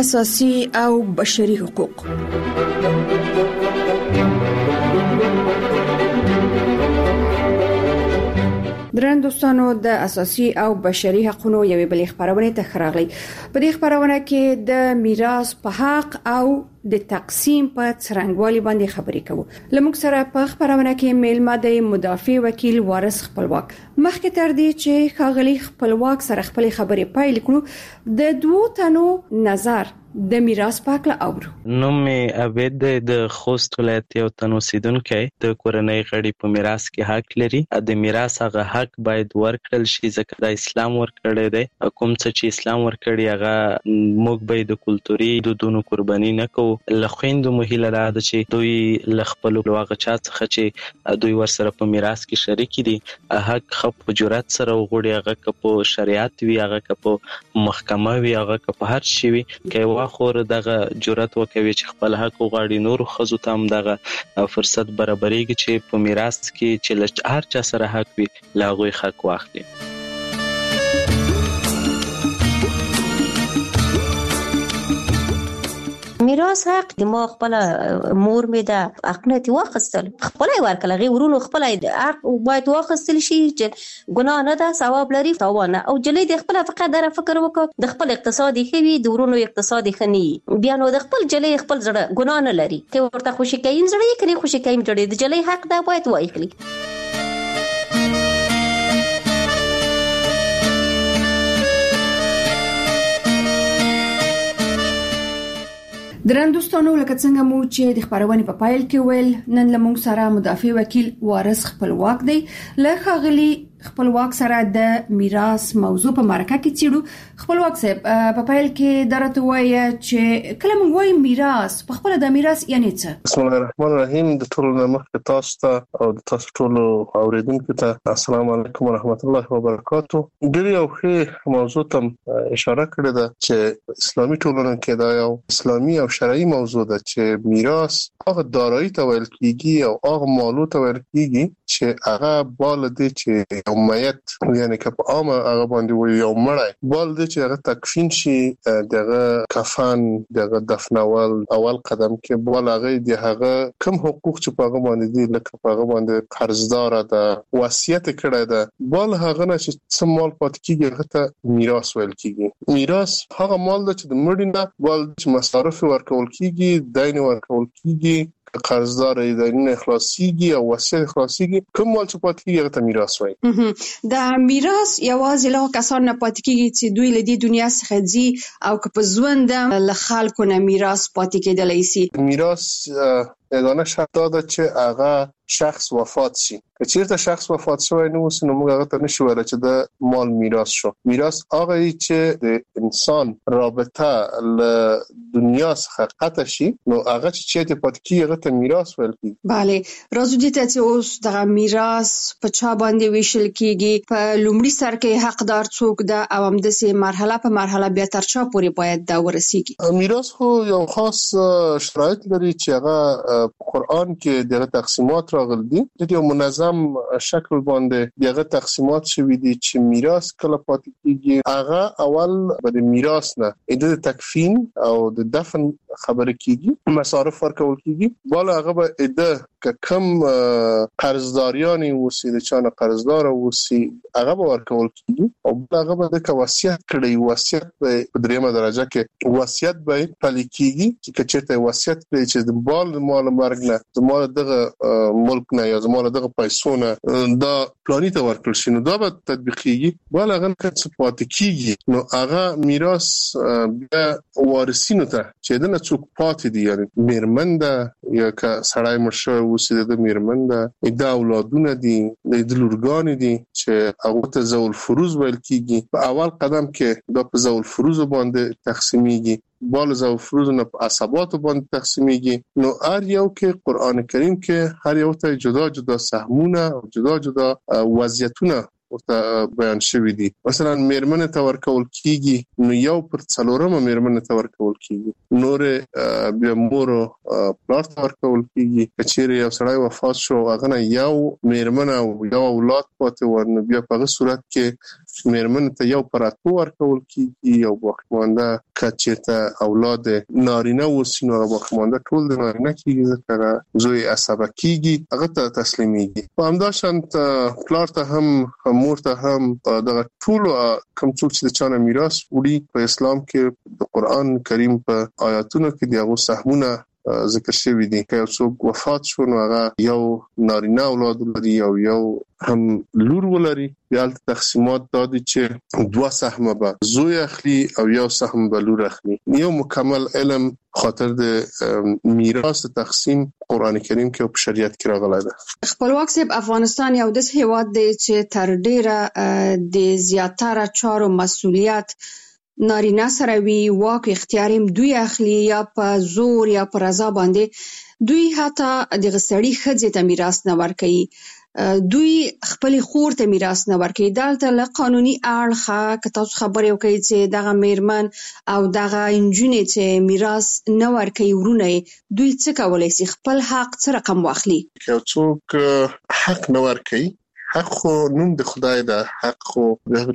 اساسي او بشري حقوق. درن دوستانو د اساسي او بشري حقوقو یوې بلې خبرونه ته خراغلي. په دې خبرونه کې د میراث په حق او د تقسیم په څرنګوالي باندې خبرې کوو. لموږ سره په خبرونه کې میلمه د مدافع وکیل وارث خپلواک. مخکې تر دې چې خاغلی خپلواک سره خپل خبرې پیل کړو، د دوه تنو نظر د میراث په اړه اورو. نوم مې عبید د خوست ولایت یو تن اوسیدونکی د کورنۍ غړي په میراث کې حق لري. د میراث هغه حق باید ورکړل شي ځکه د اسلام ورکړی دی. کوم څه چې اسلام ورکړي هغه موږ به د کلتوري دودونو قرباني نه کوو. له خویندو مو هیله ده چې دوی له خپلو هغه چا څخه چې دوی ورسره په میراث کې شریک دي حق خپ جرأت سره وغوړي، هغه که په شریعت وي، هغه که په محکمه وي، هغه که په هر شي وي، که خور دغه جرأت وکوي چې خپل حق وغواړي. نور خزو ته هم دغه فرصت برابرېږي چې په میراث کې چې هر چا سره حق وي له هغوی حق واخلي. میراث حق د ما خپل مور می ده حقنه واخستل، خپل ورکل غي ورونو خپل حق باید واخستل شي چې ګناه نه ده، ثواب لري تاوان. او جلې د خپل فقط در فکر وکړه د خپل اقتصادي خوي د ورونو اقتصادي خني بیا نو د خپل جلې خپل زړه ګناه نه لري که ورته خوشي کین زړه کړي خوشي کین جوړي د جلې حق ده باید وایخلي. درن دوستانو، لکه څنګه مو چې د خبرونه په پایل کې ویل، نن لمونږ سره مدافع وکیل وارث خپلواک دی. له خاغلی خپلواک سره د میراث موضوع په مرکه کې چیرو. خپلواک صاحب په پایل کې درته وایي چې کله موږ وایو میراث په خپل د میراث یعنی څه؟ بسم الله الرحمن الرحیم. د ټولو مخکې تاسو ته او د تاسو ټولو اوریدونکو ته السلام علیکم ورحمت الله وبرکاتو. ډیر یو ښه موضوع ته اشاره کړې ده چې اسلامي ټولنه کې دا یو اسلامي او شرعي موضوع ده چې میراث هغه دارایی ته ویل کیږي او هغه مالو ته ویل کیږي چې هغه بال دي چې میت یعنی که په عامه هغه باندې وي یو مړی بال دي چې هغه تکفین شي، دغه کفن، دغه دفنول اول قدم کې بال هغه دی هغه کوم حقوق چې په هغه باندې دي لکه په هغه باندې قرضدار ده وصیت کړی ده بال هغه نه چې څه مال پاتې کیږي هغه ته میراث ویل کیږي. میراث هغه مال ده چې د مړي نه بال چې مصارف ورکول کیږي، دین ورکول کیږي، قرضدار دین اخلاصيږي او وصیت اخلاصيږي، کوم مال چې پاتې کیږي هغه ته میراث وایي. د میراث یوازې له کسان نه پاتې کیږي چې دوی له دې دنیا څخه ځي او که په ژوند له خلکو نه میراث پاتې کېدلی شي. میراث یگانه شرط ده چې هغه شخص وفات شي. که چیرته شخص وفات شوی نو نو موږ هغه ته نشو ویل چې د مال میراث شو. میراث هغه چې د انسان رابطه له دنیا څخه قطع شي نو هغه چې پاتې کیږي هغه ته میراث ویل کیږي. bale راځو دې ته چې اوس د میراث په چا باندې ویشل کیږي، په لومړي سر کې حقدار څوک ده او همداسې مرحله په مرحله بیا تر چا پورې باید دا ورسیږي. میراث خو یو خاص شرایط لري چې هغه قرآن کې دغه تقسیمات راغلي دي. د یو منظم شکل باندې دغه تقسیمات شوي دي چې میراث کله پاتې کیږي هغه اول به میراث نه د تکفین او د دفن خبره کیږي، مصارف ورکول کیږي، بالا هغه به کم قرضداریانی وسی د چانه قرضدار وسی هغه به ورکول کیږي او هغه به د وصیت کړي. وصیت په دریمه درجه کې وصیت به پلي کیږي چې چېرته وصیت کړي چې د مال مرګ نه زموږ دغه ملک نه یا زموږ دغه پیسو نه دا پلاني ته ورکړل شي نو دا به تطبیقيږي. بالا هغه څه پاتې کیږي نو هغه میراث بیا وارثینو ته چې دنه څوک پاتې دي، یعنی میرمن ده یا که سړی مړ وسی د میرمن ده د اولادونه دي د لورګان دي چې هغه ته ذوال فروز ویل کیږي. په اول قدم کې دا په ذوال فروز باندې تقسیمیږي، بال ذوال فروز نه په عصبات باندې تقسیمیږي. نو هر یو کې قران کریم کې هر یو ته جدا جدا سهمونه او جدا جدا وضعیتونه ورته بیان شوی دي. مثلا میرمن ته ورکول کیږي نو یو پر څلورمه میرمن ته ورکول کیږي، نور بیا مور پلار ته ورکول کیږي. کچېرې یو سړی وفات شو هغه نه یو میرمن او یو اولاد پاتې ورنه بیا په هغه صورت کې میرمن ته یو پر اتو ورکول کیږي او باقیمانده کچېرته اولاد نارینه وسی نو باقیمانده ټول د نارینه کیږي ځکه زوی عصبه کیږي هغه ته تسلیمیږي. په همداشانت پلار ته هم مور ته هم دغه ټول کوم څوک چې د چانه میراث وړي په اسلام کې د قران کریم په آیاتونو کې دغه سهمونه ذکر شوی دي. که یو څوک وفات شو نو هغه یو نارینه اولاد لري او یو هم لور ولري، بیا تقسیمات دادي چې 2 سهم به زوی اخلي او یو سهم به لور اخلي. یو مکمل علم خاطر د میراث تقسیم قران کریم کې په شریعت کې راغلی ده. خپلواک صاحب افغانستان یو داسې هیواد دی چې تر ډیره د زیاتره چارو مسؤلیت نارینه سره وی، واک اختیاریم دوی اخلي یا په زور یا په رضا باندې. دوی حتی د غسړی خځې ته میراث نه ورکوي، دوی خپل خور ته میراث نه ورکوي. دلته له قانوني اړخه که تاسو خبرې وکړئ چې دغه میرمن او دغه انجونې چې میراث نه ورکوي ورونه دوی څه کولای شي خپل حق څه رقم واخلي؟ که څوک حق نه ورکوي، حق خو نوم د خدای ده، حق خو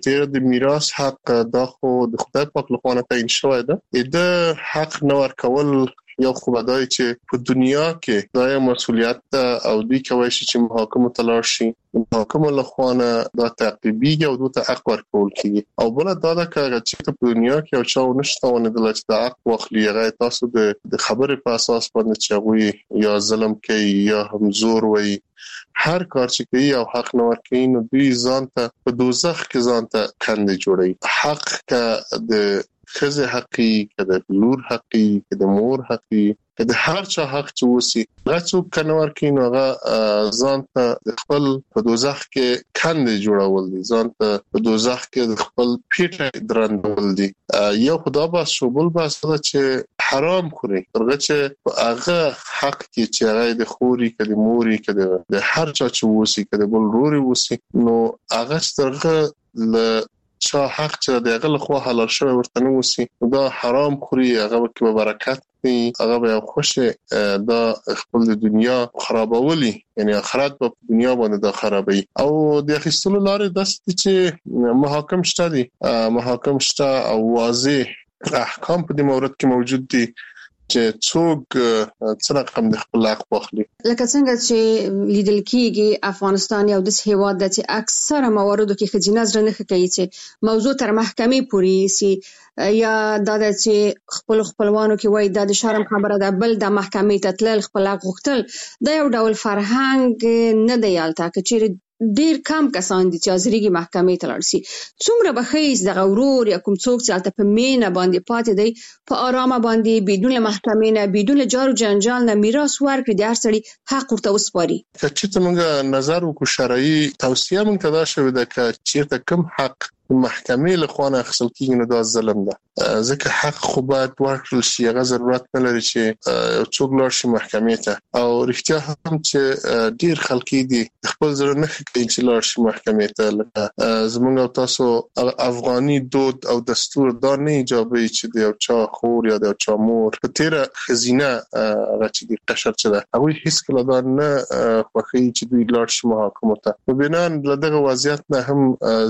د میراث حق دا خو د خدای پاک له خوا تعین شوی ده. د حق نه ورکول یو خو بدای چې په دنیا کې دا مسؤلیت ده او دوی کوي چې محاکمه تلار شي، محاکمه له خوا نه دا تعقیبیږي او دوی ته حق ورکول کیږي. او بل دا ده چې په دنیا کې او چا نشته ونه د لچ د حق واخلي هغه تاسو د خبرې په اساس باندې چې یا ظلم کوي یا هم زور وي، هر کار چې کوي او حق نه ورکوي نو دوی ځان ته په دوزخ کې ځان ته کندې جوړي. حق که د خزه حقي، که د لور حقي، که د مور حقي، که د هر چا حق چې وسی هغه څوک کنه ورکوي نو هغه ځان ته د خپل په دوزخ کې کندې جوړول دي، ځان ته په دوزخ کې د خپل پیټه درندول دي. یو خدا بس شو بل بس دا چې حرام خوري ترغه چې هغه حق کې چې هغه د خوري که د موري که د هر چا چې وسی که د بل روري وسی نو هغه ترغه ل چا حق چې دغه له خوا حلال شوی ورته نه وسی دا حرام خوري، هغه کې برکت نه، هغه به خوشه دا خپل د دنیا خرابولي، یعنی آخرت په دنیا باندې دا خرابوي. او د اخیستلو لارې داسې چې محاکم شته دي، محاکم شته او واضح احکام په دې مورد کې موجود دي چې څوک څه رقم د خپل حق واخلي. لکه څنګه چې لیدل کیږي افغانستان یو داسې هیواد دی چې اکثره مواردو کې ښځینه زړه نه ښه کوي چې موضوع تر محکمې پورې سي، یا دا چې خپلوانو کې وایي دا د شرم خبره ده، بل د محکمې ته تلل خپل حق غوښتل دا یو ډول فرهنګ نه دی. هلته که چیرې ډیر کم کسان دي چې حاضرېږي محکمې ته لاړ شي، څومره به ښه دغه ورور یا کوم څوک چې هلته په مینه باندې پاتې دی په آرامه باندې بدون له محکمې نه بدون له جار و جنجال نه میراث ورکړي، د هر سړي حق ورته وسپاري. که چېرته موږ نظر وکړو شرعي توصیه موږ ته دا شوې ده که چېرته کوم حق محکمې له خوا نه اخیستل کېږي نو دا ظلم ده، ځکه حق خو باید ورکړل شي، هغه ضرورت نه لري چې څوک لاړ شي محکمې ته. او رښتیا هم چې ډیر خلک دي خپل زړه نه کوي چې لاړ شي محکمې ته، لکه زموږ او تاسو افغاني دود او دستور دا نه ایجابوي چې د یو چا خور یا د یو چا مور په تیره ښځینه هغه چې د قشر چې ده هغوی هېڅکله دا نه خوښوي چې دوی لاړ شي محاکمو ته. په بنا له دغه وضعیت نه هم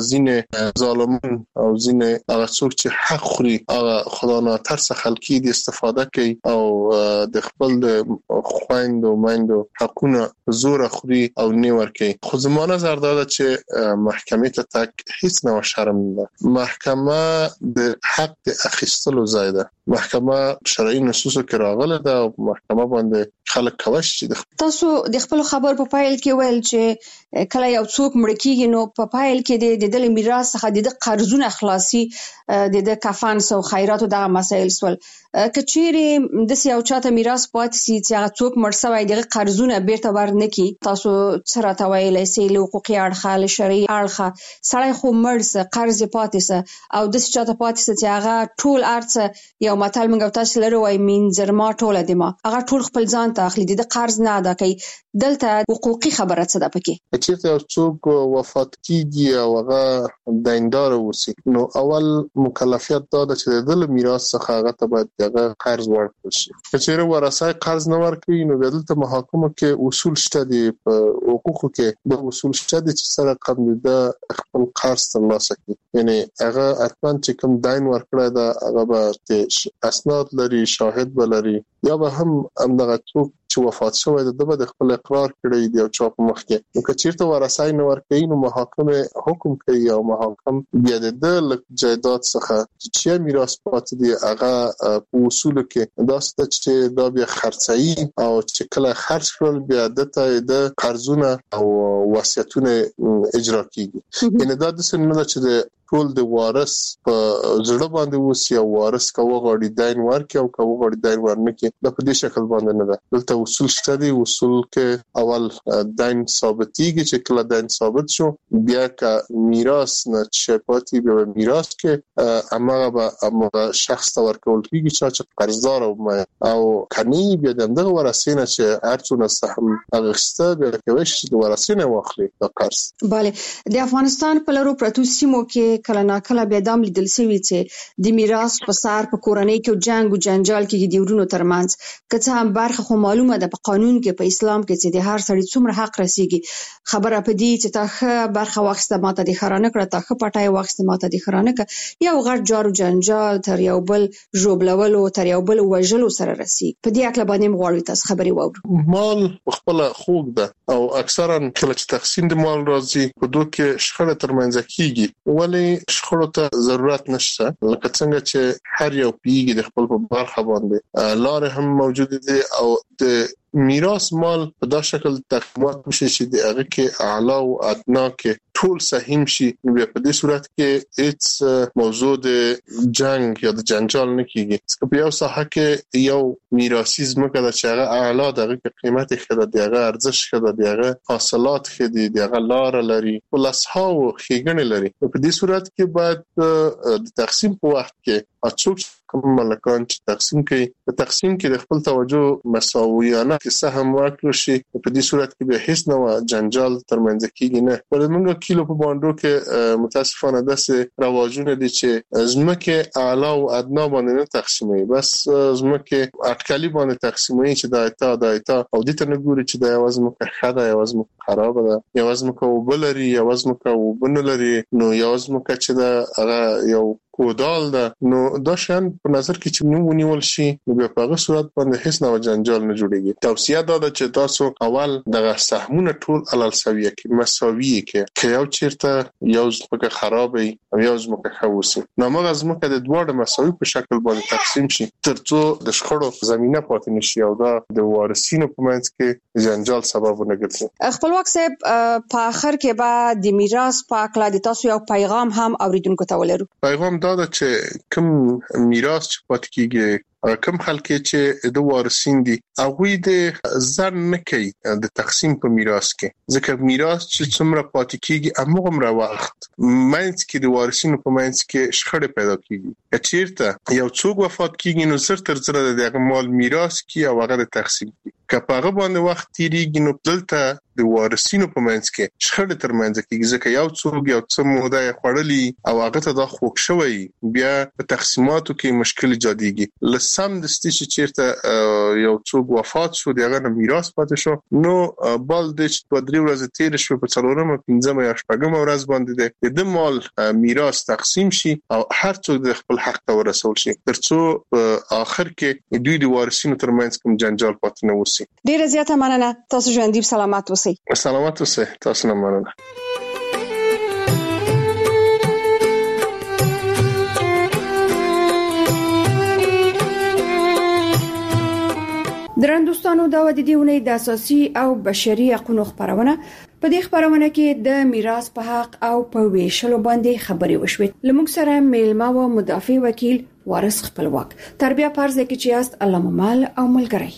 ځینې ظالمان او ځینې هغه څوک چې حق خوري هغه خدا ناترسه خلکي دي استفاده کوي او د خپل د خویندو میندو حقونه زور خوري او نه ورکوي. خو زما نظر دا ده چې محکمې ته تک هیڅ نه شرم نه، محکمه د حق د اخیستلو ځای ده، محکمه شرعي نصوصو کې راغله ده او محکمه باندې خلک کوي چې تاسو د خپل خبر په پایل کې ویل چې کله یو څوک مړ کیږي نو په پایل کې د دل میراث څخه د قرضونه خلاصي د کفن سو خیراتو دغه مسایل سول کچېری د سیاو چاته میراث پاتې سي چې هغه څوک مړ شوی دغه قرضونه بیرته ورنکي تاسو سره تویلې سي له حقوقي اړخ له شرعي اړخ سړی خو مړ سه قرض پاتې سه او د چاته پاتې سه چې هغه ټول ارڅ یو متل موږ تاسو لرو وای منځرما ټوله دما هغه ټول خپل ځان ته اخلي د قرض نه ادا کوي دلته حقوقي خبره څه ده پکې چې یو څوک وفات کیږي او هغه دیندار وسی نو اول مکلفیت دا ده چې د میراث څخه هغه ته باید هغه قرض ورکړي شي چې ورثه قرض نه ورکړي نو دلته محاکمه کې اصول شته دي په حقوقو کې د اصول شته دي چې سره قبل د خپل قرض ترلاسه کړي یعنی هغه اتمن چې کوم دین ورکړه دا هغه به اسناد لري شاهد ولري یا به هم دغه څوک چې وفات شوی د خپل اقرار کړی دی او چا په مخ کې نو کچیرته ورثه نه ورکړي نو محاکمه حکم کوي او محاکم بیا د جایداد څخه چې میراث پاتې دی هغه په اصول کې دا ست چې دا بیا خرڅي او چې کله خرڅ کړل بیا د قرضونه او وصیتونه اجرا کیږي یعنی دا د سن نه چې ټول د وارث په زړه باندې وسی او وارث کوه غاړي دین ورکي او کوه غاړي دین ورنکي د په دې شکل باندې نه ده دلته اصول شته دي اصول کې اول دین ثابتيږي چې کله دین ثابت شو بیا کا میراث نه شپاتي به میراث کې امغه شخص تور کول کیږي چې قرضدار او کني بیا دغه ورثینه چې هرڅونه سهم اغسته به کوي چې ورثینه واخلي د قرض bale د افغانستان په لرو پروتو سیمو کې کله ناکله بیا دام لیدل شوی چې د میراث په سر په کورنۍ کې جنگ او جنجال کې د ورونو ترمنځ کته هم برخه خو معلومه ده په قانون کې په اسلام کې چې د هر سړي څومره حق رسیږي خبره پدې چې تاخه برخه واخسته ماته د خرانه کړه تاخه پټای واخسته ماته د خرانه ک یو غټ جارو جنجال تر یو بل جوړبلولو تر یو بل وژلو سره رسیږي په دې اکل باندې مغواړو تاسو خبري وورو مال خپل خوګ ده او اکثرا کله چې تقسیم د مال راځي په دوه کې شخړه ترمنځ کیږي ولی شخړو ته ضرورت نشته لکه څنګه چې هر یو پیږي د خپل په برخه باندې لار هم موجود دي او د میراث مال په دا شکل تقسیمات شي چې د هغه کې اعلی او ادنا کې ټول سهم شي نو په دې صورت کې هیڅ موضوع د جنگ یا د جنجال نه کیږي چې په یو ساحه کې یو میراثي زمکه د چاغه اعلی دغه قیمت خدای دغه ارزش خدای دغه حاصلات خدای دغه لار لري ولاسها او خېګنه لري په دې صورت کې باید د تقسیم په وخت کې اڅوک کوم ملکان چې تقسیم کوي په تقسیم کې د خپل توجه مساویانه سهم ورکړي شي په دې صورت کې به هیڅ نوع جنجال ترمنځ کېږي نه ولې موږ کیلو په باندې کې متاسفانه داسې رواجونه دي چې زمکه اعلی او ادنا باندې نه تقسیموي بس زمکه اټکلی باندې تقسیموي چې دا ایتا او د ته نه ګوري چې دا یوازې مکه خاله یوازې خراب ده یوازې مکه وبلري یوازې مکه وبنلري نو یوازې مکه چې دا یو کودال ده نو دا شان په نظر کې چې نو ونیول شي نو په هغه صورت باندې هیڅ نوع جنجال نه جوړيږي توصيه دا ده چې تاسو اول دغه سهمونه ټول علل سویه کې مساوي کې یو چیرته یو ځمکه خرابې او یو ځمکه خوسي نو موږ ځمکه د دوه مساوي په شکل باندې تقسیم شي ترڅو د شخړو زمينه پاتې نشي او دا د وارثینو په منځ کې جنجال سبب نه ګرځي خپلواک صاحب په اخر کې به د میراث په اړه د تاسو یو پیغام هم اوریدونکو ته ولرو پیغام دا چې کوم میراث چې پاتې کیږي کوم خلک چې د وارثین دي هغه د ځان نه کوي د تقسیم په میراث کې ځکه میراث چې څومره پاتې کیږي هغه وخت منځ کې د وارثینو په منځ کې شخړه پیدا کیږي چیرته یو څوک وفات کیږي نو زر تر زر د مال میراث کې او هغه د تقسیم کی کپاغه باندې وخت تیریږي نو دلته د وارثینو په منځ کې شخړه ترمنځ کیږي ځکه یو څوک یو څه موده خړلې او هغه ته د خوښ شوی بیا په تقسیماتو کې مشکل جديږي لسم د ستې چیرته یو څوک وفات شو دغه میراث پاتې شو نو بل د 2-3 ورځې تیر شو په 4-5 یا 8 ورځ باندې د مال میراث تقسیم شي او هر څوک د خپل حق ته ورسول شي ترڅو په اخر کې دوی د وارثینو ترمنځ کوم جنجال پاتې نه وسی ډیره زیاته مننه تاسو ژوندۍ سلامات اوسئ سلامات اوسئ تاسو نه مننه درنو دوستانو دا د دیونې د اساسي او بشري حقوقو خبرونه په دې خبرونه کې د میراث په حق او په ویشلو باندې خبرې وشوې. لموږ سره میلمه او مدافع وکیل وارث خپلواک تربیه پرځ کې چې است علامه مال او ملګری.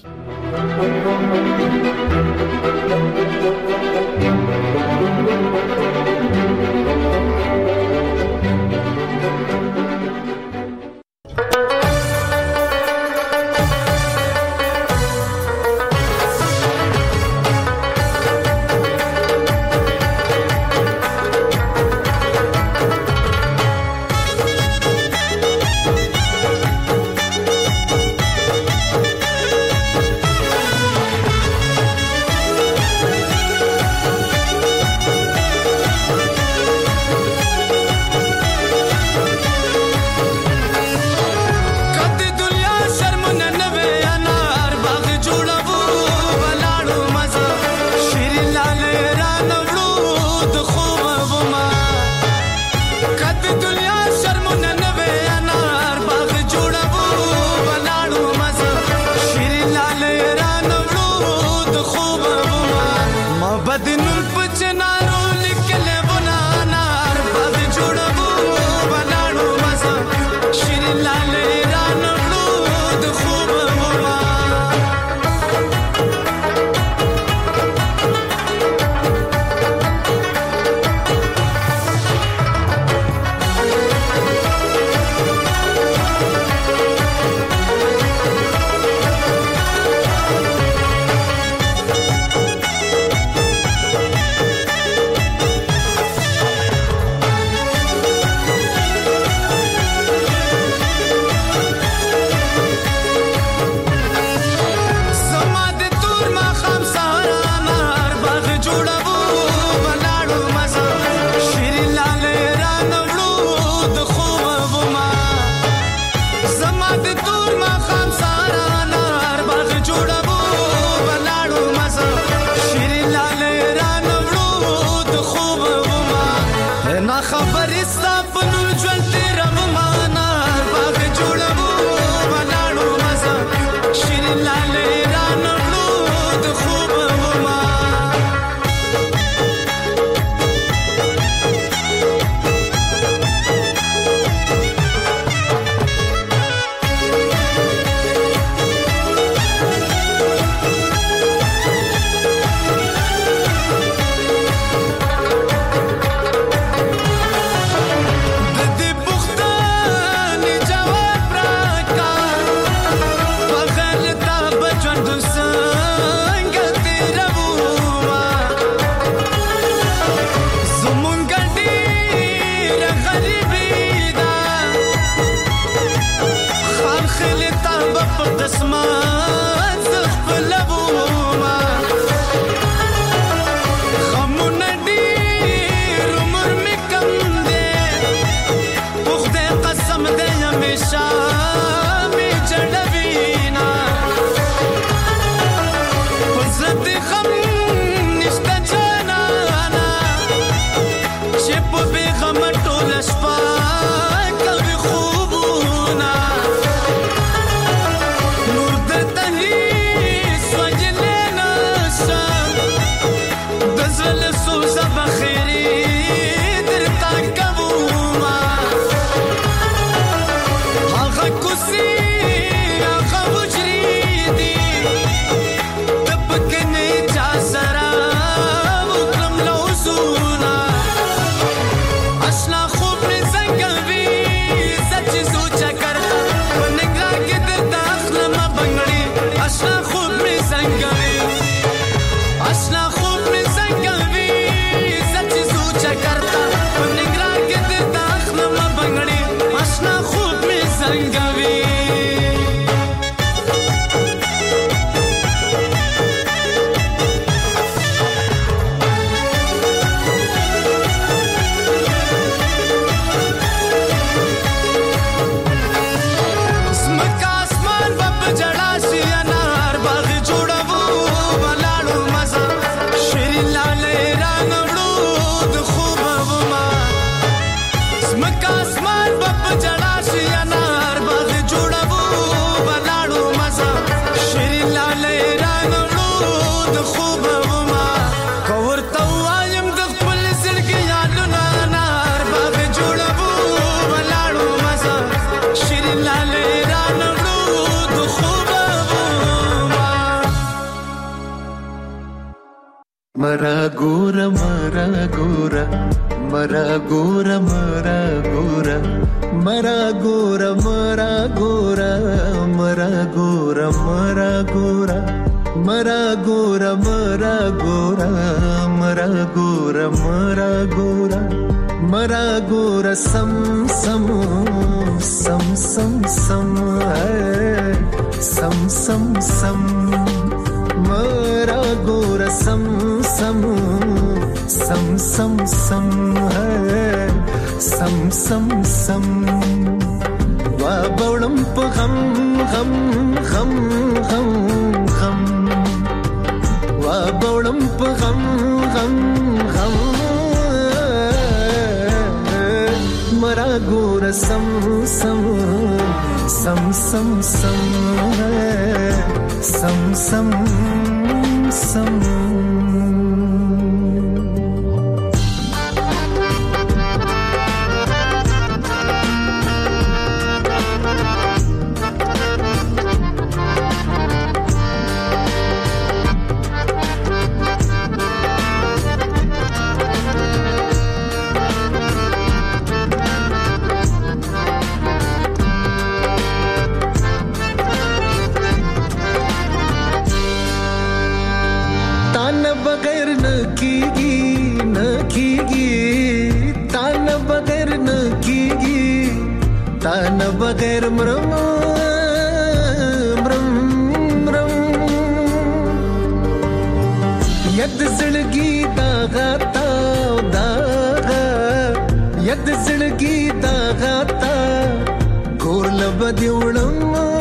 मरा गोरा मरा गोरा मरा गोरा मरा गोरा मरा गोरा मरा गोरा मरा गोरा मरा गोरा मरा गोरा मरा गोरा मरा गोरा मरा गोरा मरा गोरा सम सम सम सम सम सम सम सम मरा गोरा सम सम सम सम सम सम सम सम वा बौड़म प गम गम गम गम गम वा बौड़म प गम गम गम मरा गोरा सम सम सम सम सम सम सम सम तान बगैर मरम मरम मरम यद जिंदगी दागाता दागा यद जिंदगी दागाता कोरल बदी उड़म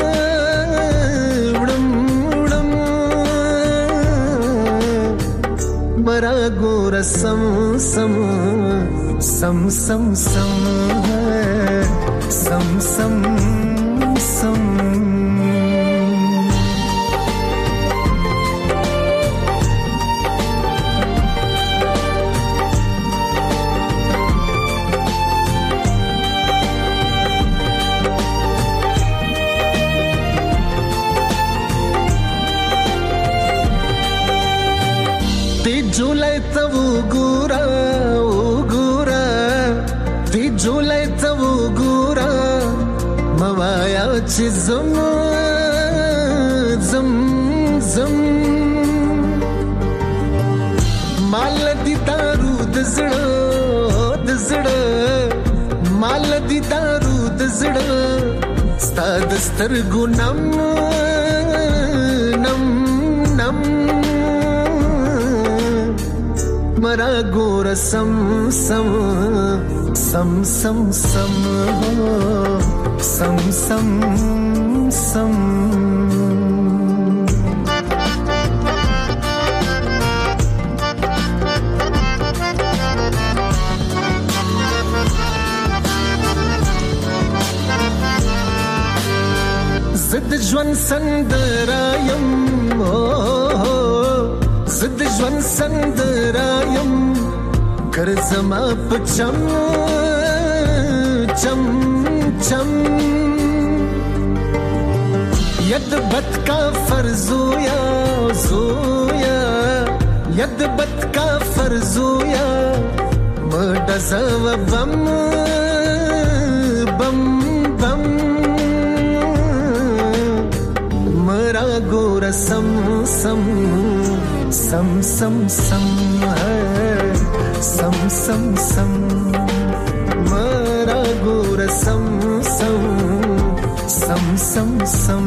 उड़म उड़म मरा गोरा सम सम सम सम सम सम सम सम ती जुलाई तब गुरा ओ गुरा ती जुलाई तब गुरा मवाया चिजम जम जम माल दी दारू दजड़ माल दी दारू दजड़ स्ताद स्तर गुनम नम नम मरा गोरा सम सम सम सम सम सम सम सम जिद ज्वन संदरायम जिद ज्वन संदरायम कर जमा पचम चम चम यद बत का फर्जोया जोया यद बत का फर्जोया मडसव बम बम बम मरा गोरा सम सम सम सम सम सम सम सम मरा गोरा सम सम सम सम सम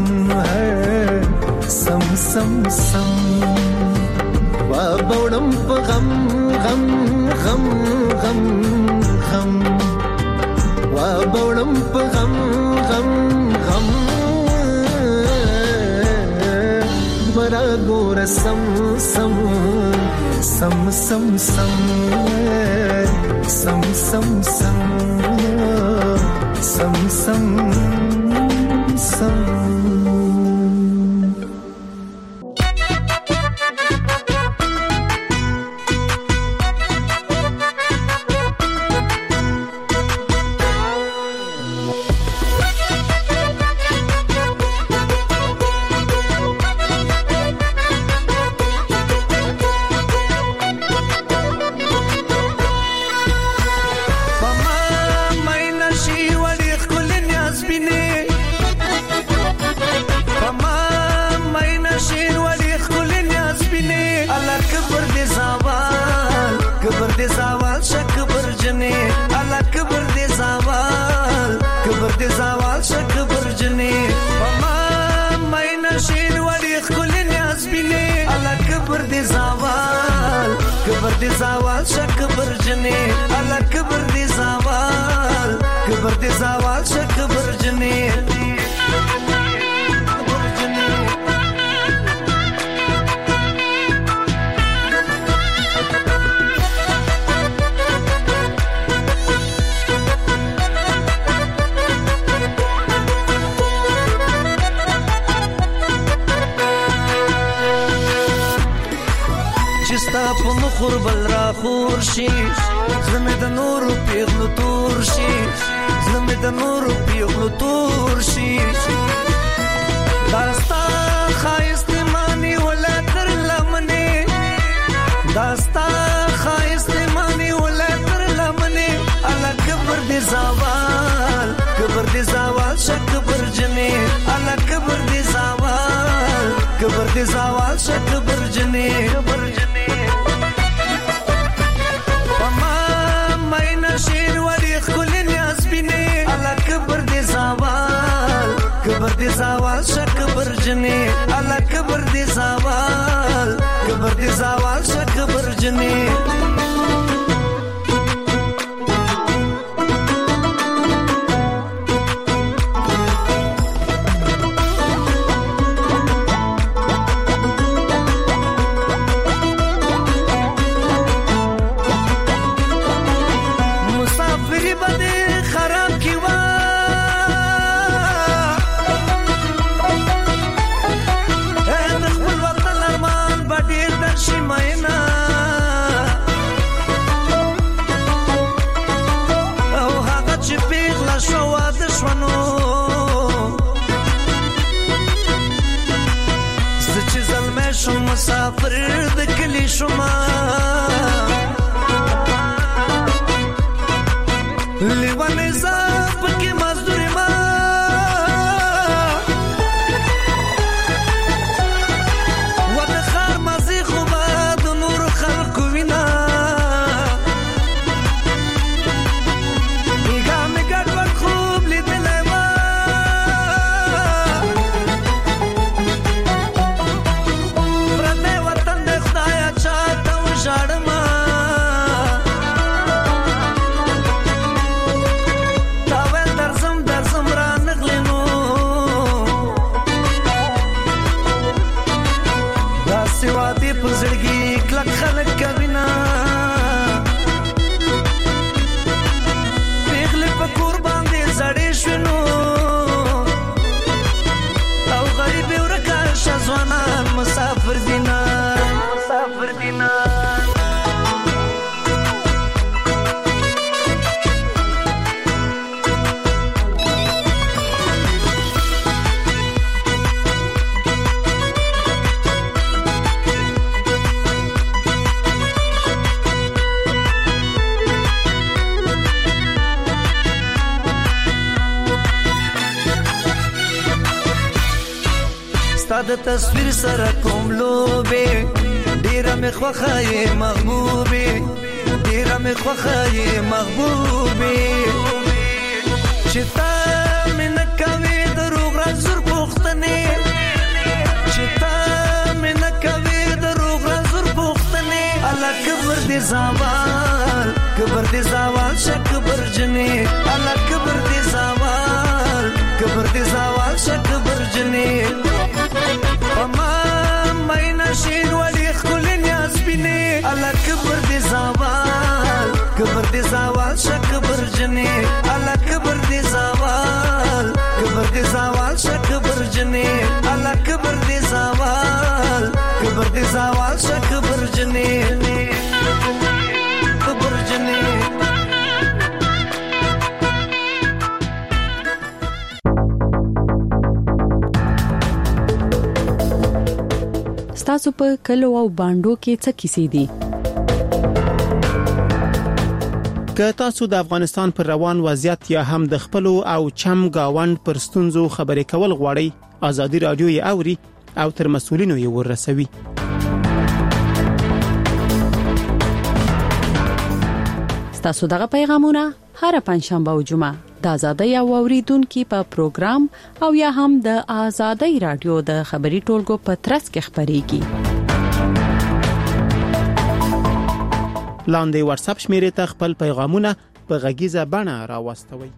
सम सम सम वा बौड़म प गम गम गम गम गम वा बौड़म प गम गम गम मरा गोरा सम सम सम सम सम सम सम सम सम सम सम نشي وړي خپل نیاز بینه پما مې نشي وړي خپل نیاز بینه الله کبر دې زوال شک برجنه الله کبر دې زوال شک برجنه پما مې نشي وړي خپل نیاز بینه الله کبر دې زوال شک برجنه الله کبر دې زوال شک برجنه په مخور بل را خور شي زمه د نور پیغلو تور شي داستا خایست مانی ولا تر لمنه الله کبر دې زوال شک برجنه الله کبر دې زوال شک برجنه شیر وړي خپل نیاز بینه الله کبر دې زوال شک برجنه الله کبر دې زوال شک برجنه مسافر د کلی شوما لیوانه زاب کې مزدوري ما وته خار مزي خو باد نور خلق وینا میګه ګډ خوب لیدل ما خلق کبینا پیغله په قربان دې زړې شنو او غریب ورکا شزوانان مسافر دینا د تصویر سره کوم لوبه ډیره مې خوخه محبوبه چې تا مې نکوي دروغ رازر پوښتنه الله کبر دې زوال شک برجنه الله کبر دې زوال شک برجنه پما مې نشین وړي خپل نیاز بینه الله کبر دې زوال شک برجنه الله کبر دې زوال شک برجنه الله کبر دې زوال شک برجنه ستاسو په کلو او باندو کې څه کیسې دي که تاسو د افغانستان پر روان وضعیت یا هم د خپل او چم گاوند پر ستونزو خبرې کول غواړئ، آزادي رادیو یې اوري او تر مسؤلینو یې ورسوي. تاسو دغه پیغامونه هر پنځشنبه او جمعه د آزادۍ او اوریدونکو په پروګرام او یا هم د آزادۍ رادیو د خبري ټولګو په ترڅ کې خبريږي. لاندې واتس اپ شمیرې ته خپل پیغامونه په غږیزه بڼه راوستوئ.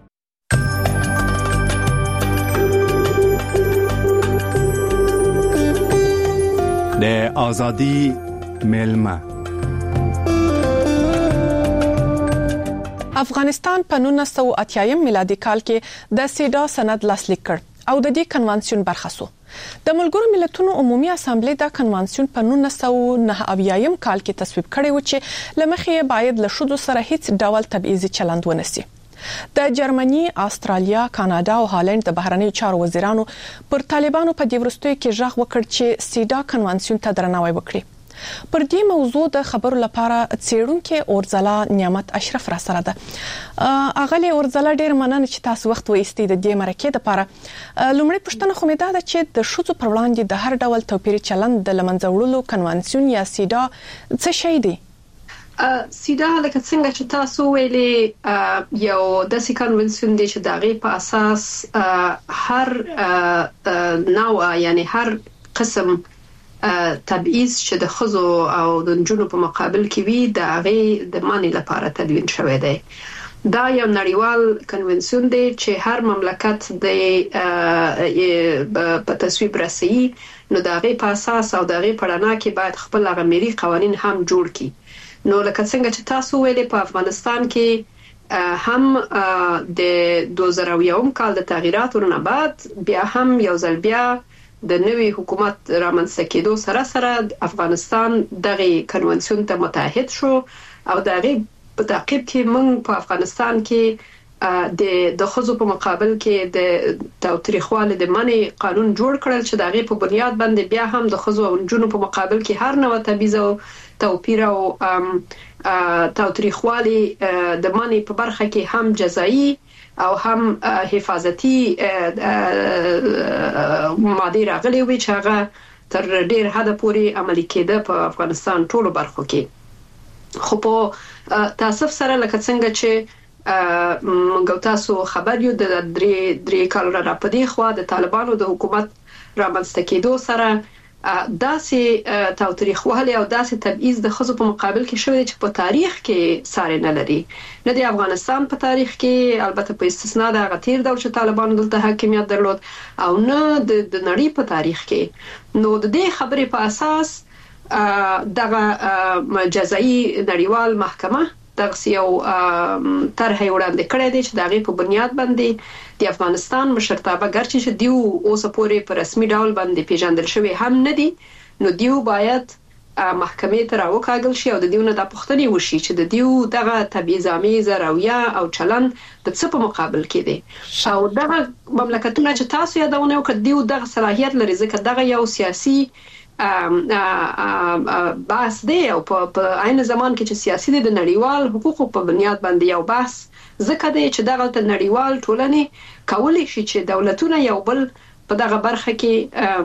د آزادی ملما افغانستان په 1980 میلادي کال کې د سیډا سند لاسلیک کړ او د دې کنوانسیون برخه شو. د ملګرو ملتونو عمومي اسامبلې دا کنوانسیون په 1999 کال کې تصویب کړی و چې لمخې باید له شذو سره هیڅ ډول تبعیضي چلند ونشي. د جرمني، استرالیا، کاناډا او هالند د بهرنیو چارو وزیرانو پر طالبانو په دې ورستیو کې ژغ وکړ چې سیډا کنوانسیون ته درناوی وکړي. پر دې موضوع د خبرو لپاره څېړونکو اورځلا نعمت اشرف را سره ده. اغلی اورځلا ډېر مننه چې تاسو وخت وایستئ د دې مرکې لپاره. لومړی پوښتنه خو مې ده چې د شذو پر وړاندې د هر ډول توپیري چلند د لمنځه وړلو کنوانسیون یا سیډا څه شی دی؟ سیډا لکه څنګه چې تاسو ویلي یو داسې کنوانسیون دی چې د هغې په اساس هر نوع یعنی هر قسم تبعیض چې د ښځو او د نجونو په مقابل کې وي د هغې د منع لپاره تدوین شوی دی. دا یو نړیوال کنوانسیون دی چې هر مملکت د په تصویب رسوي، نو د هغې په اساس او د هغې په رڼا کې باید خپل هغه ملي قوانین هم جوړ کړي. نو لکه څنګه چې تاسو ویلي په افغانستان کې هم د 2001 کال د تغییراتو نه بعد بیا هم یو ځل بیا د نوي حکومت رامنځته کېدو سره سره افغانستان دغه کنوانسیون ته متحد شو او دغه په تعقیب کې موږ په افغانستان کې د ښځو په مقابل کې د تاوتریخوالي د منع قانون جوړ کړل چې دغه په بنیاد باندې بیا هم د ښځو او نجونو په مقابل کې هر نوع تبعیض او توپیر او تاوتریخوالي د منع په برخه کې هم جزایی او هم حفاظتي ماده راغلي وي چې هغه تر ډیر حد پورې عملي کېده په افغانستان ټولو برخو کې. خو په تاسف سره لکه څنګه چې موږ تاسو خبر یو د درې کال را پدې خو د طالبانو د حکومت رامنځته کېدو سره داسې تاوتریخوالی او داسې تبعیض د ښځو په مقابل کې شوی چې په تاریخ کې ساری نه لري، نه د افغانستان په تاریخ کې، البته په استثناء د هغه تیر دور چې طالبانو دلته حاکمیت درلود، او نه د نړۍ په تاریخ کې. نو د دې خبرې په اساس دغه جزایي نړیوال محکمه دغه یو طرح وړاندې کړی دی چې دغه په بنیاد باندې د افغانستان مشرتابه ګرچې چې دیو اوس پورې په رسمي ډول باندې پیژندل شوی هم نه دي، نو دیو باید محکمې ته راوکاږل شي او د دیو نه د پوښتنې وشي چې د دیو دغه تبعیض‌آمیز رویه او چلند د څه په مقابل کې دی او دغه مملکتونه چې تاسو یادونه وکړه دیو دغه صلاحیت لري ځکه دغه یو سیاسي بحث دی او په عین زمان کې چې سیاسي د نړیوال حقوقو په بنیاد باندې یو بحث ځکه دی چې دغه نړیوال ټولنې کولی شي چې دولتونه یو بل په دغه برخه کې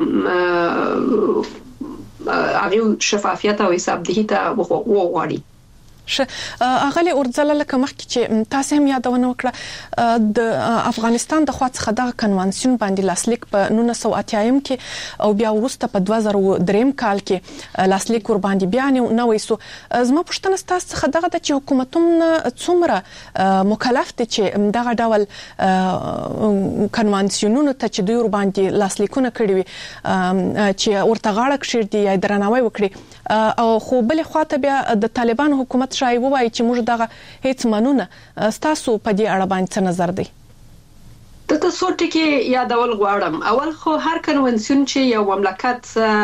هغه شفافیت او حسابدهي ته وغواړي. اغلی اورځل لکه مخکې چې تاسو هم یادونه وکړه د افغانستان د خوا څخه د کنوانسیون باندې لاسلیک په 1980 کې او بیا وروسته په 2003 کال کې لاسلیک ور باندې بیان نه وېسو. زما پوښتنه تاسو څخه دغه د چې حکومتونه څومره مکلف دي چې دغه ډول کنوانسیونونو ته چې دوی ور باندې لاسلیکونه کړی وي چې ورته غاړه کړی یا درناوی وکړي او خو بل خواته بیا د طالبان حکومت شای وایي چې موږ دغه هیڅ منونه. تاسو په دې اړه باندې څه نظر دی؟ د تاسو ټکی یادول غواړم. اول خو هر کنوانسیون چې یو مملکت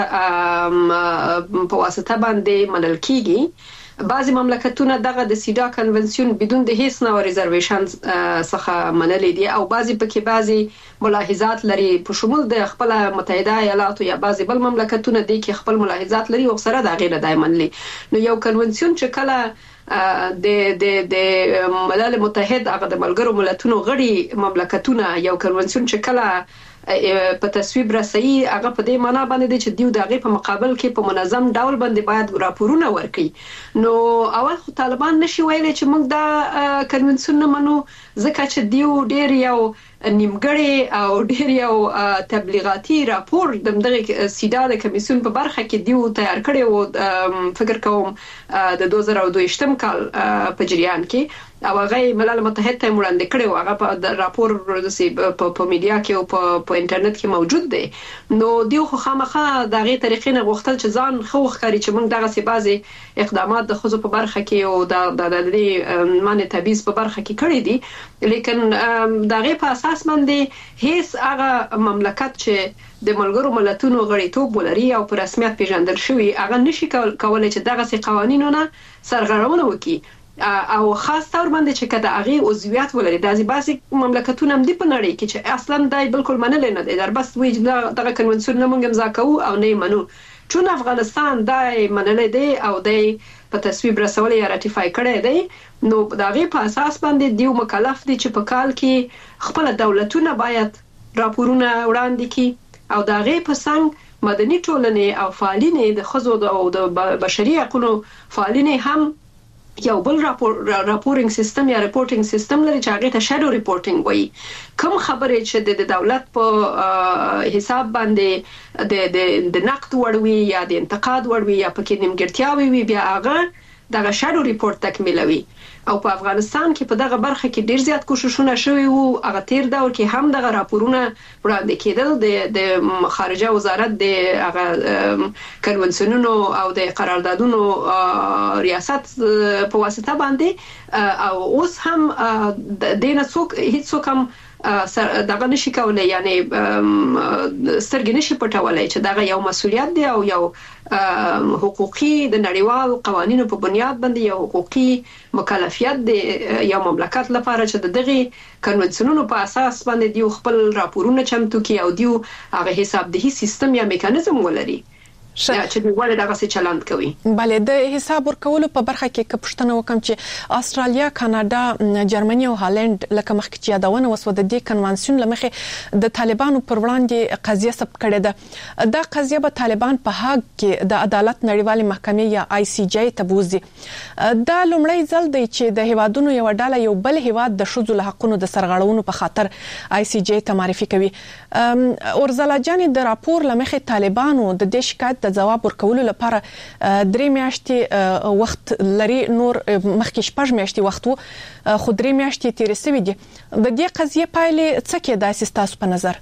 په واسطه باندې منل کیږي، بعضی مملکتونه دغه د سیډا کنونسیون بدون د هیڅ نوع ریزرویشن څخه منلي دي او بعضی پکې بعضی ملاحظات لري په شمول د خپل متحده ایالاتو یا بعضی بل مملکتونه دي کې خپل ملاحظات لري او سره د غیر دایمنلي. نو یو کنونسیون چې کله د ملل متحد هغه د ملګرو ملتونو غړي مملکتونه یو کنونسیون چې کله په تصویب رسي هغه په دې معنی باندې چې دیو دغه په مقابل کې په منظم ډول باندې باید راپورونه ورکړي. نو اول خو طالبان نشي ویلي چې موږ دا کنونسیون نه منو ځکه چې دیو ډیر یو نیمګړی او ډیر یو تبلیغاتي راپور دغه سیدا د کمیسیون په برخه کې دیو تیار کړی او فکر کوم د 2022 کال په جریان کې او هغه ملل متحد ته وړاندې کړی او هغه په راپور په میډیا کې او په انټرنیټ کې موجود دی. نو دیو خو خامخا دغه طریقې نه غوښتل چې ځان خو ښکاري چې موږ دغه سی بازي اقدامات د خزو په برخه کې او د معنی تبعیض په برخه کې کړی دي، لیکن دغه په اساس باندې هیڅ هغه مملکت چې د ملګرو ملتونو غړیتوب ولري او په رسمیت پیژندل شوی هغه نشي کولای چې دغه سي قوانینونه سرغړونه وکړي او خاص تور باندې چې کده هغه عضویت ولري. د ازباسي مملکتونو هم دی په نړۍ کې چې اصلا دای بالکل منل نه دي، در بس وی دغه کنونسیون نه مونږ امضا کوو او نه منو، چون افغانستان دای منل دی او دای په تصویب رسول یا راتیفای کړی دی. نو دغه په اساس باندې دیو مکلف دي چې په کال کې خپل دولتونه باید راپورونه وړاندې کړي او دغه په څنګه مدني ټولنې او فعالین د خزو او د بشري حقوقو فعالین هم یو بل راپورینګ سیستم یا ریپورټینګ سیستم لري چې هغه ته شادو ریپورټینګ وایي. کوم خبره چې د دولت په حساب باندې د نقد وړوي یا د انتقاد وړوي یا پکې نیمګړتیاوي وي بیا هغه دغه شادو ریپورت تکمیلوي. او په افغانستان کې په دغه برخه کې ډیر زیات کوششونه شوي وو. هغه تیر دور کې هم دغه راپورونه وړاندې کېدل د خارجه وزارت د هغه کنونسیونونو او د قراردادونو ریاست په واسطه باندې او اوس هم دینه څوک هیڅ څوک هم دغه نشي کولای، یعنی سترګې نشي پټولای چې دغه یو مسولیت دی او یو حقوقي د نړیوال قوانینو په بنیاد باندې یو حقوقي مکلفیت دی یو مملکت لپاره چې دغه کنونسیونونو په اساس باندې دیو خپل راپورونه چمتو کړي او دیو هغه حساب دهي سیستم یا میکانیزم ولري چې ولې دغه څه چلند کوي. بله د حساب ورکولو په برخه کې کپشتنه وکم چې استرالیا، کاناډا، جرمني او هالند لکه مخکې چې یادونه وسو د دې کنوانسیون لمخې د طالبانو پر وړاندې قضیه ثبت کړې ده. دا قضیه به طالبان په هاګ کې د عدالت نړیوالې محکمې یا ICJ ته بوزي. دا لومړی ځل دی چې د هیوادونو یو ډله یو بل هیواد د ښځو له حقوقو د سرغړونو په خاطر ICJ ته معرفي کوي. اورزلا جان د راپور لمخې طالبانو د دې شکایت د جواب ورکولو لپاره 3 میاشتې وخت لري، نور مخکې 6 میاشتې وخت وو خو 3 میاشتې تیر شوې دي. د دې قضیه پایلې څه کې داسې ستاسو په نظر؟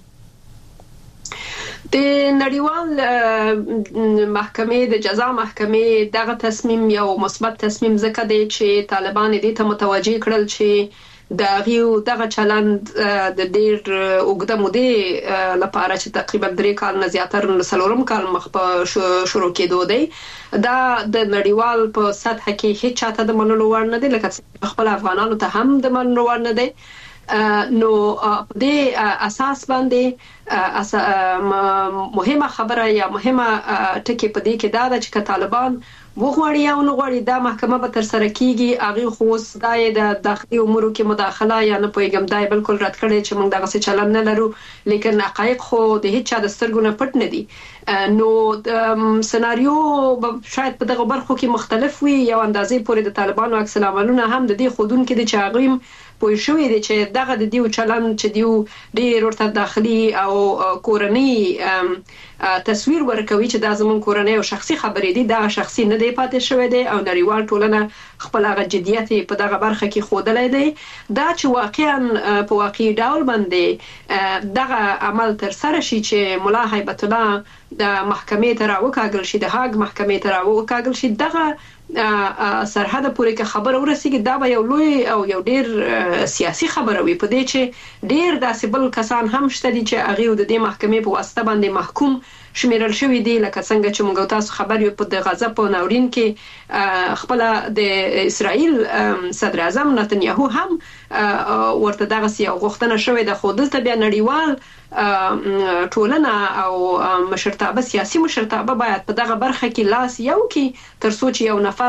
د نړیوال محکمې د جزا محکمې دغه تصمیم یو مثبت تصمیم ځکه دی چې طالبان دې ته متوجه کړل چې دغه چلند د ډیر اوږده مودې لپاره چې تقریبا 3 کال نه زیاتره سلورم کال مخ په شروع کېدو دی، دا د نړیوال په سطح کې هیڅ چاته د منلو وړ نه دی، لکه خپل افغانانو ته هم د منلو وړ نه دی. نو په دې اساس باندې مهمه خبره یا مهمه ټکی په دې کې دا ده چې طالبان وغواړي او نو غواړي دا محکمه به تر سره کیږي. هغه خو دای د داخلي امورو کې مداخله یا نه پویګم دای بالکل رد کړي چې موږ دغه څه چلن نه لرو، لیکن حقایق خو د هیڅ چا د سترګو نه پټ نه دي. نو سناریو شاید په دغه برخو کې مختلف وي. یو اندازې پورې د طالبانو عکس العملونه هم د دې خودون کې د چاغیم پوه شوې دي چې دغه د دیو چلن چې دیو ډیر ورته داخلي او کورنۍ تصویر ورکوي چې دا زمون کورنۍ او شخصي خبرې دي، دا شخصي نه دی پاتې شوی دی او نړیوال ټولنه خپل هغه جديت په دغه برخه کې خودلای دی. دا چې واقعا په واقعي ډول باندې دغه عمل تر سره شي چې مولا هیبت الله د محکمې ته راوکاږل شي، د هاګ محکمې ته راوکاږل شي، دغه سرحد پورې کې خبر ورسیږي، دا به یو لوی او یو ډیر سیاسي خبره وي په دې چې ډیر داسې بل کسان هم شته دي چې هغه د دې محکمې په واسطه باندې محکوم شمیرل شوی دی، لکه څنګه چې موږ تاسو خبر یو په غزا په ناورین کې خپل د اسرائیل صدر اعظم نتنیاهو هم ورته دغه یو غوښتنه شوې ده، خو دلته بیا نړیوال ټولنه او مشرتابه سیاسي مشرتابه باید په دغه برخه کې لاس یو کې تر څو چې یو نفر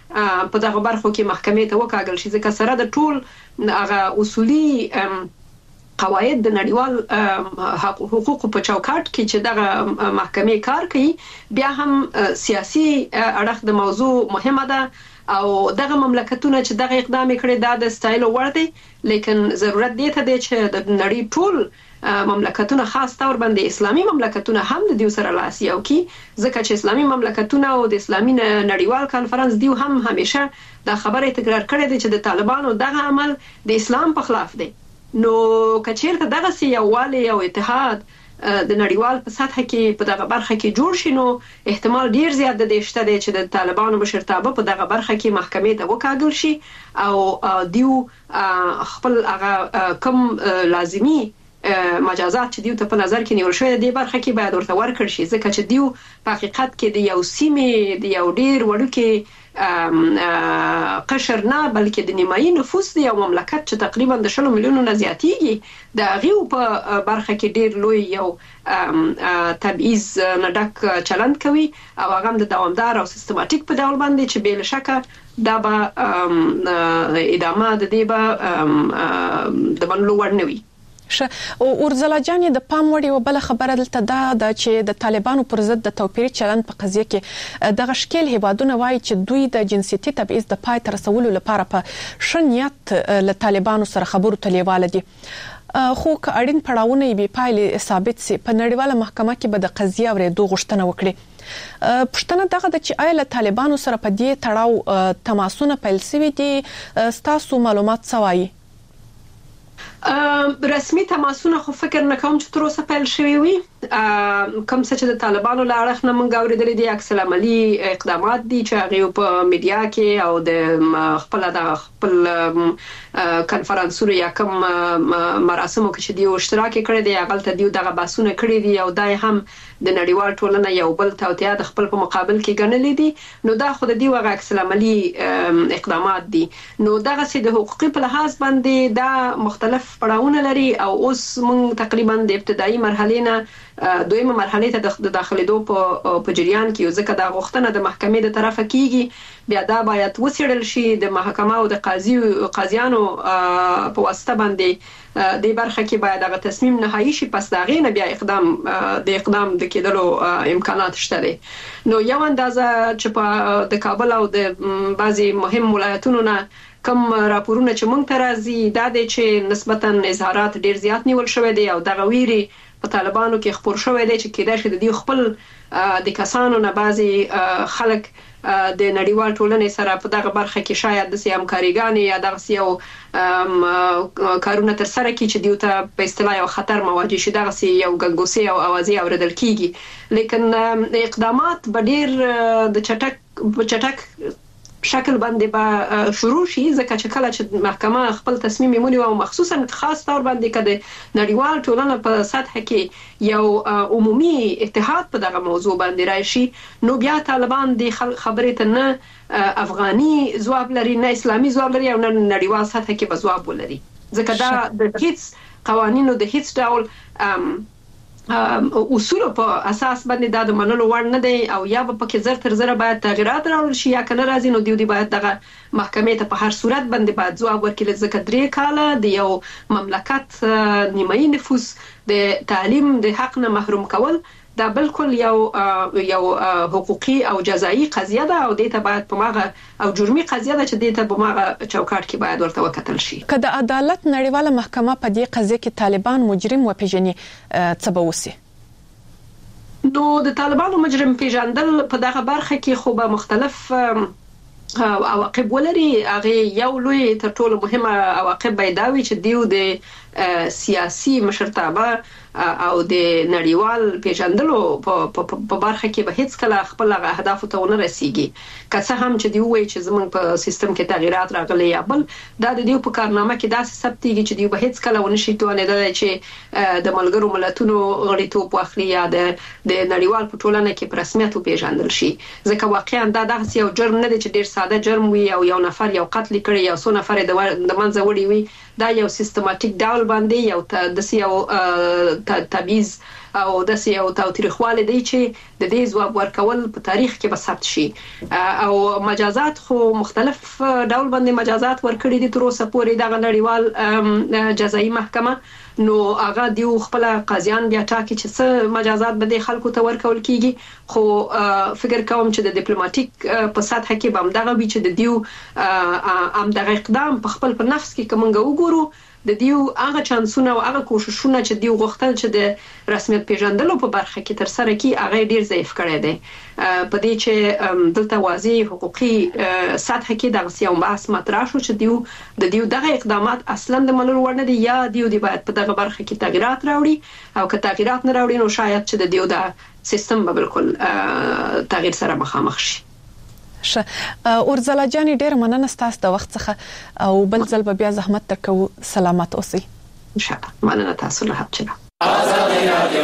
په دغه برخو کې محکمې ته وکاږل شي ځکه سره د ټول هغه اصولي قواعد د نړیوال حقوقو په چوکاټ کې چې دغه محکمې کار کوي بیا هم سیاسي اړخ د موضوع مهمه ده او دغه مملکتونه چې دغه اقدام کړي دا د ستایلو وړ دی لیکن ضرورت دی ته دی چې د نړۍ ټول مملکتونه خاص تور باندې اسلامي مملکتونه هم د دې سره لاس یو کی ځکه چې اسلامي مملکتونه او د اسلامي نړیوال کانفرنس دیو هم همیشه دا خبره تکرار کړې ده چې د طالبانو دغه عمل د اسلام په خلاف دی نو کچیرته دغه سیاوالي او اتحاد د نړیوال په سطح کې په دغه برخه کې جوړ شي نو احتمال ډیر زیات د شته دی چې د طالبانو مشرتابه په دغه برخه کې محکمې ته وکاږل شي او دیو خپل هغه کم لازمی مجازات چې دیو ته په نظر کې نیول شوی د برخه کې باید ورته ورکړ شي ځکه چې دیو په حقیقت کې د یو سیمې د یو ډیر وړوکی قشر نه بلکې د نیمایي نفوس دی یو مملکت چې تقریبا د 10 میلیونو نه زیاتیږي د غیو په برخه کې ډیر لوی یو تبعیض نه ډک چلند کوي او هغه د دوامدار او سیستماتیک په ډول باندې چې بل شکه دا به ادامه د دې به د منلو وړ نه وي او اورزلا جان د پام وړي او بل خبره دلته دا چې د طالبانو پر ضد د توپیري چلند په قضیه کې د غشکل هیوادونه وایي چې دوی د جنسيتي تبعیض د پای تر رسولو لپاره په شنیت له طالبانو سره خبرو تلیواله دي خو که اړین پړاوونه به پایله ثابت سي په نړیواله محکمه کې به د قضیه ورېدو غوښتنه وکړي پښتنه دغه د چې آیا طالبانو سره په دې تړاو تماسونه پیل شوي دي تاسو معلومات سوای رسمي تماسونه خو فکر نه کوم چې تر اوسه پیل شوي وي کوم څه چې د طالبانو له اړخ نه مونږ اوریدلې دي عکس العملي اقدامات دي چې هغه په میډیا کې او د خپل کانفرنسونو یا کوم مراسمو کې چې دی اشتراک کړی دی هغه ته دی دغه باسونه کړی دي او دای هم د نړیوال ټولنه یو بل توطئه د خپل په مقابل کې ګڼلې دي نو دا خو د دی وغه عکس العملي اقدامات دي نو دغه سي د حقوقي په لحاظ باندې دا مختلف پړاوونه لري او اوس مونږ تقریبا د ابتدایي مرحله نه دویمه مرحله ته د داخليدو په جریان کې ځکه دا غوښتنه د محکمې د طرفه کیږي بیا دا باید وڅېړل شي د محکمه او د قاضیانو په واسطه باندې د برخه کې باید هغه تصمیم نهایی شي پس دا غینه بیا اقدام د کېدلو امکانات شته دي نو یو اندازه چې په د کابل او د بعضي مهم ولایتونو نه کوم راپورونه چې مونږ ته راځي دا د چې نسبتا اظهارات ډیر زیات نیول شوی دی او دغه ویري په طالبانو کې خبر شوی دی چې کېدای شي د دې خپل د کسانو نه بعضي خلک د نړیوال ټولنې سره په دغه برخه کې شاید د همکاریګانې یا دغه یو کارونه تر سره کې چې دیو ته په اصطلاح یو خطر مواجه شي دغه یو ګنګوسي او اوازې اوریدل کیږي لیکن اقدامات به ډیر د چټک شکل باندې به شروع شي ځکه چې کله چې محکمه خپل تصمیم ونیو او مخصوصا خاص تور باندې کده نړیوال ټولنه په سطح کې یو عمومي اتحاد په دغه موضوع باندې راشي نو بیا طالبان د خبرې ته نه افغاني ځواب لري نه اسلامي ځواب لري او نه نړیوال سطح کې به ځواب ولري ځکه دا د هیڅ قوانینو د هیڅ ډول اصول په اساس باندې دا د منلو وړ نه دی او یا په کې زر تر زر باید تغیرات راوړل شي یا کنه راځي نو دی باید دغه محکمې ته په هر صورت باندې باید ځواب ورکړي ځکه 3 کاله د یو مملکت نیمایي نفوس د تعلیم د حق نه محروم کول دا بالکل یو حقوقي او جزایی قضیه ده او دې ته باید په ماغه او جرمي قضیه ده چې دې ته په ماغه چوکاټ کې باید ورته وکتل شي که د عدالت نړیواله محکمه په دې قضیه کې طالبان مجرم وپیژني څه به وسی نو د طالبانو مجرم پیژندل په دغه برخه کې خو به مختلف عواقب ولري هغه یو لوی تر ټولو مهمه عواقب پیداوي چې دیو د سیاسي مشرتابه او د نړیوال پیژندلو په برخه کې به هیڅ کله خپل اهداف ته ونه رسیږي که څه هم چې دی وایي چې زموږ په سیستم کې تغیرات راغلي یا بل دا د دیو په کارنامه کې داسې ثبتېږي چې دی به هیڅ کله ونه شي توانیدای چې د ملګرو ملتونو غړیتوب واخلي یا د نړیوال په ټولنه کې په رسمیت پیژندل شي ځکه واقعا دا دغه یو جرم نه دی چې ډیر ساده جرم وي او یو نفر یو قتل کړي یا څو نفر د منځه وړي وي دا یو سیستماتیک ډول ډول باندې یو تبعیض او د سیاو تاوتریخواله دی چې د دې ځواب ورکول په تاریخ کې به ثبت شي او مجازات خو مختلف ډول باندې مجازات ورکړي دي تر اوسه پورې د نړیوال جزایي محکمه نو هغه دیو خپل قاضیان بیا ټاکي چې څه مجازات به د خلکو ته ورکول کیږي خو فکر کوم چې د ډیپلوماټیک په سطح کې به همدغه وي چې د دیو همدغه اقدام په خپل په نفس کې کومنګ وګورو د دیو هغه چانسونه او هغه کوششونه چې دیو غوښتل چې د رسمیت پیژندلو په برخه کې تر سره کی هغه ډیر ضعیف کړی دی په دې چې دلته واضح حقوقي سطح کې د سیاو بحث مطرح شو چې د دیو دغه اقدامات اصلا د منلو وړ نه دي یا دیو دی باید په دغه برخه کې تغیرات راوړي او که تغیرات نه راوړي نو شاید چې د دیو د سیستم به بالکل تغییر سره مخامخ شي اورزلا جاني ډېر مننه ستاسو د وخت څخه او بل ځل به بیا زحمت درکو سلامات اوسئ ان شاء الله مننه تاسو له حبچنه آزادی رادیو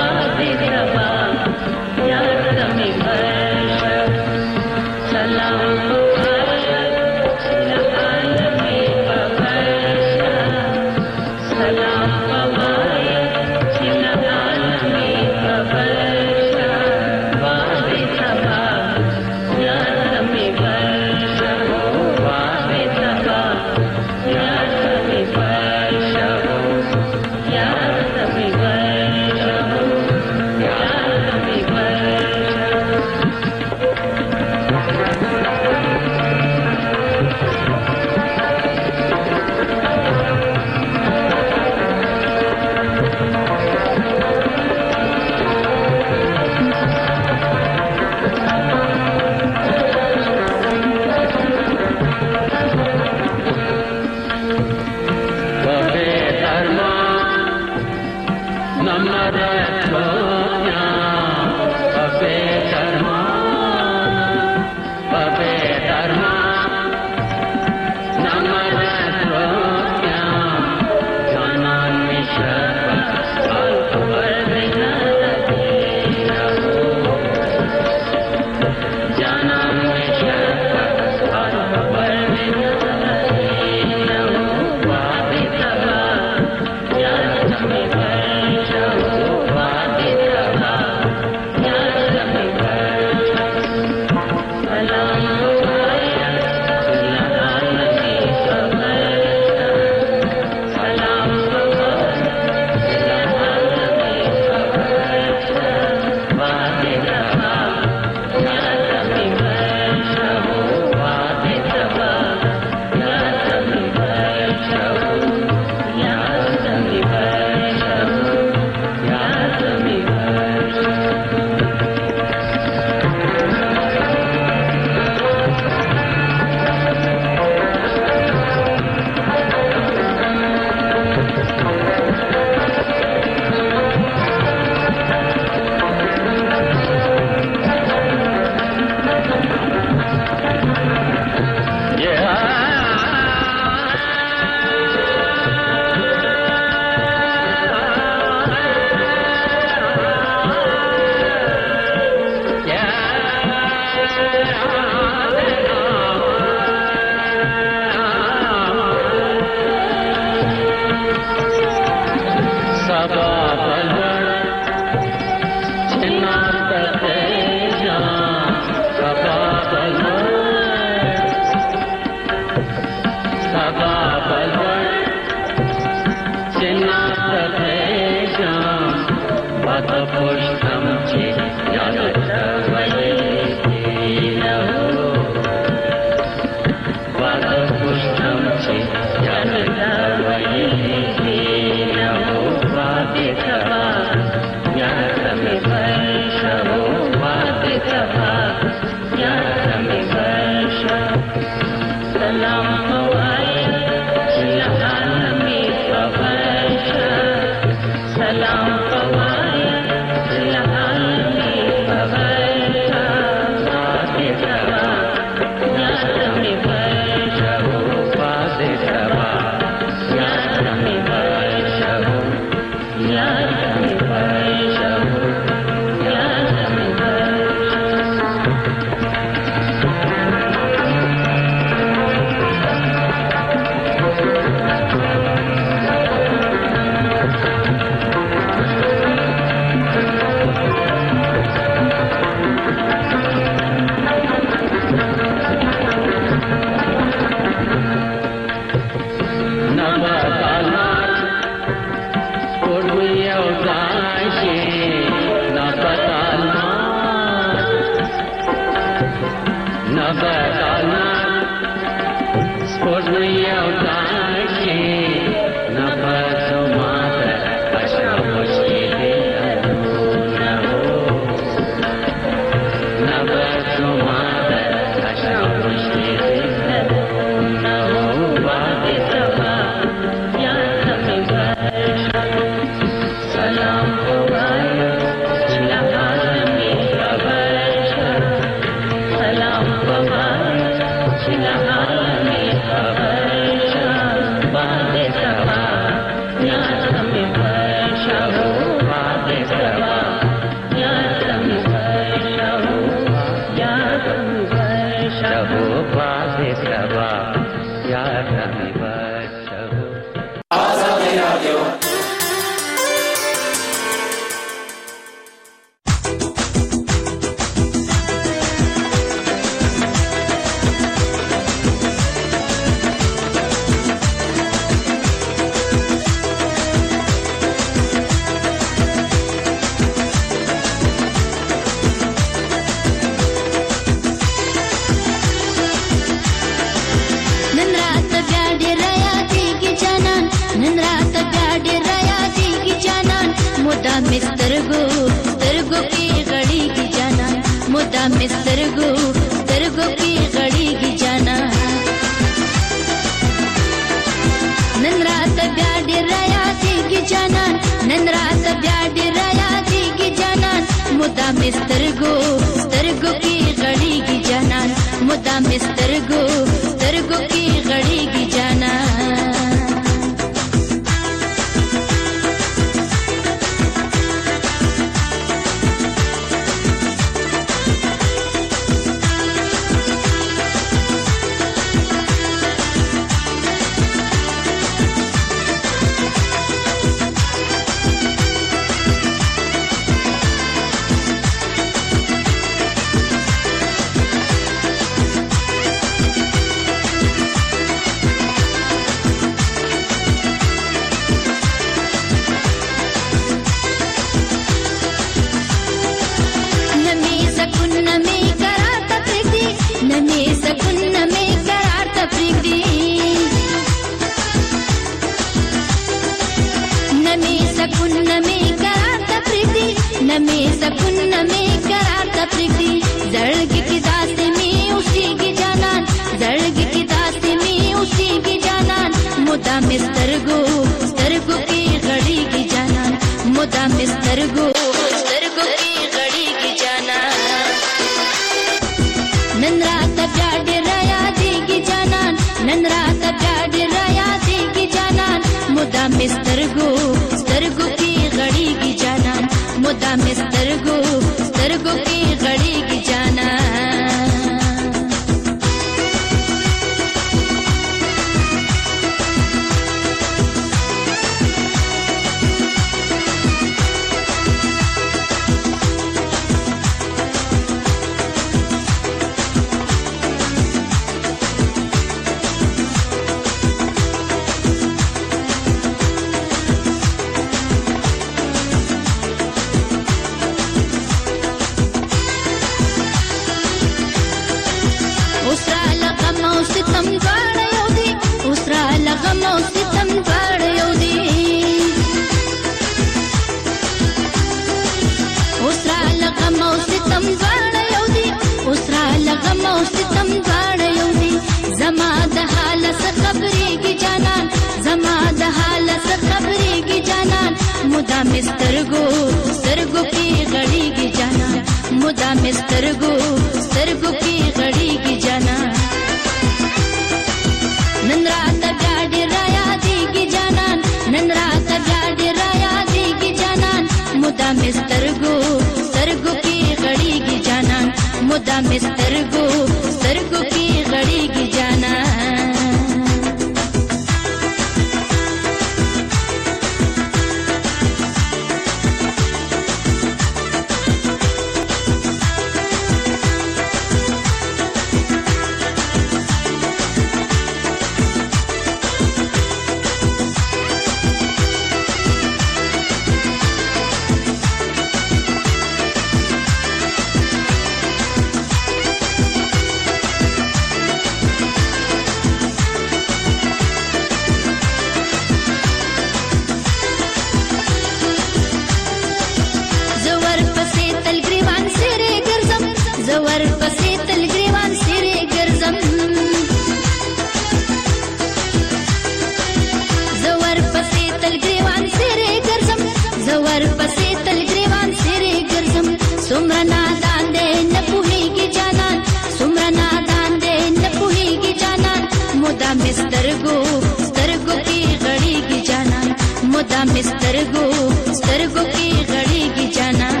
سترګو سترګو کې غړېږي جانان مدام سترګو سترګو کې غړېږي جانان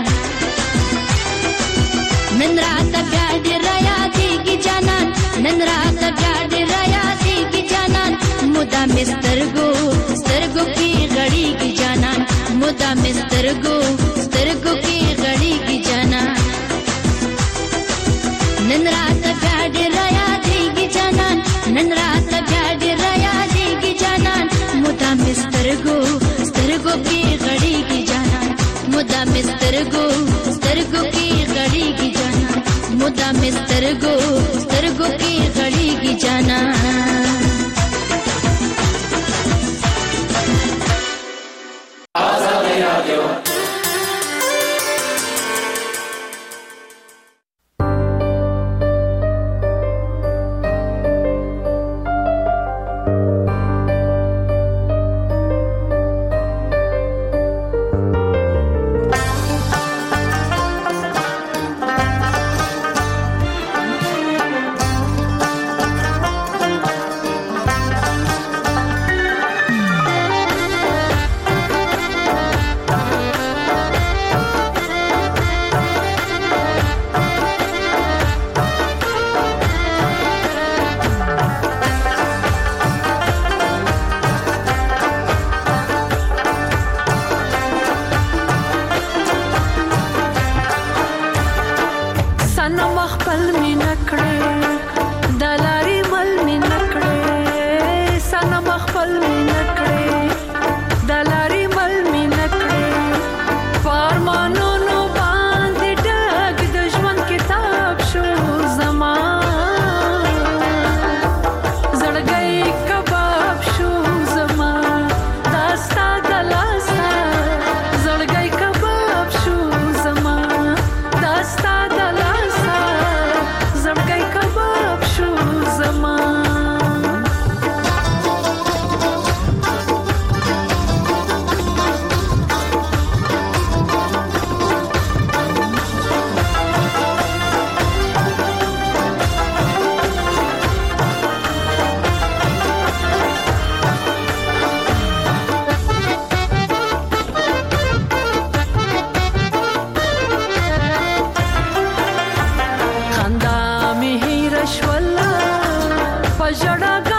نن رات بیا ډېر یادېږي جانان نن رات بیا ډېر یادېږي جانان مدام سترګو سترګو کې غړېږي جانان مدام سترګو سترګو کې غړېږي جانان نن رات بیا ډېر یادېږي جانان نن رات بیا ډېر یادېږي جانان مدام سترګو سترګو کې غړېږي جانان مدام سترګو سترګو کې غړېږي جانان مدام سترګو سترګو کې غړېږي جانان آزادی رادیو خندا می هیر شولا پجړه